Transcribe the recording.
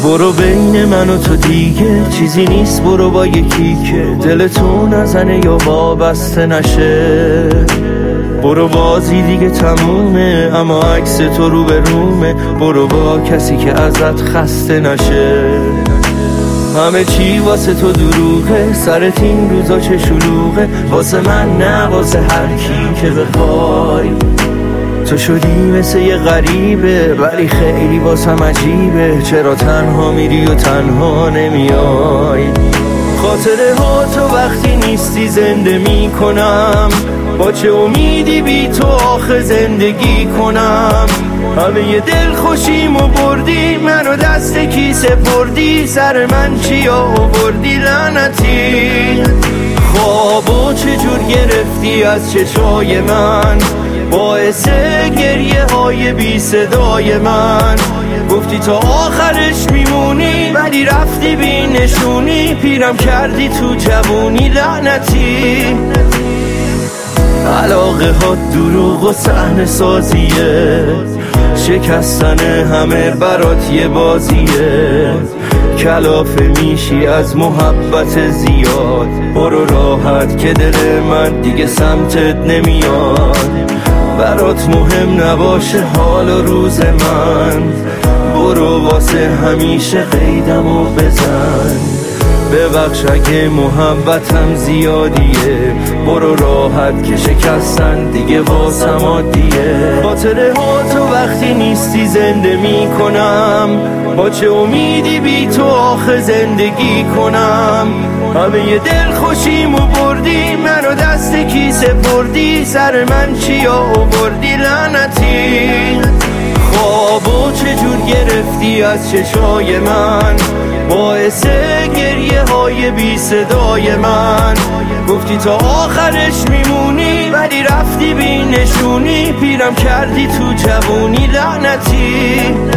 برو بین من و تو دیگه چیزی نیست، برو با یکی که دل تو نزنه یا وابسته نشه. برو بازی دیگه تمومه، اما عکس تو رو به رومه. برو با کسی که ازت خسته نشه. همه چی واسه تو دروغه، سرت این روزا چه شلوغه. واسه من نه، واسه هر کی که بخوای. تو شدی مثل یه غریبه، ولی خیلی واسم عجیبه. چرا تنها میری و تنها نمیای؟ خاطره ها تو وقتی نیستی زنده میکنم. با چه امیدی بی تو آخه زندگی کنم؟ همه یه دل خوشیمو بردی، منو دست کی سپردی. سر من چی آوردی لعنتی؟ خوابو چجور گرفتی از چشای من، باعث گریه های بی صدای من. گفتی تا آخرش میمونی، ولی رفتی بی نشونی. پیرم کردی تو جوونی لعنتی. علاقه ها دروغ و صحنه سازیه، شکستن همه برات یه بازیه. کلافه میشی از محبت زیاد. برو راحت که دل من دیگه سمتت نمیاد. برات مهم نباشه حال و روز من. برو واسه همیشه قیدمو بزن. ببخش اگه محبتم زیادیه. برو راحت که شکستن دیگه واسم عادیه. خاطره ها تو وقتی نیستی زنده میکنم. با چه امیدی بی تو آخه زندگی کنم؟ همه یه دل خوشیمو بردی، منو دست کی سپردی. سر من چی آوردی لعنتی؟ خوابو چجور گرفتی از چشای من، باعث گریه های بی صدای من. گفتی تا آخرش میمونی، ولی رفتی بی نشونی. پیرم کردی تو جوونی لعنتی.